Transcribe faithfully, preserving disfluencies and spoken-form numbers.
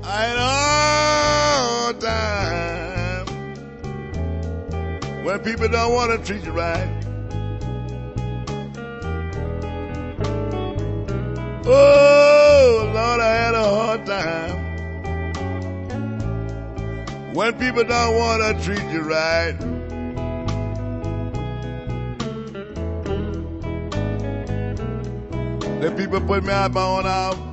I had a hard time when people don't want to treat you right. Oh, Lord, I had a hard time when people don't want to treat you right. The people put me up on out.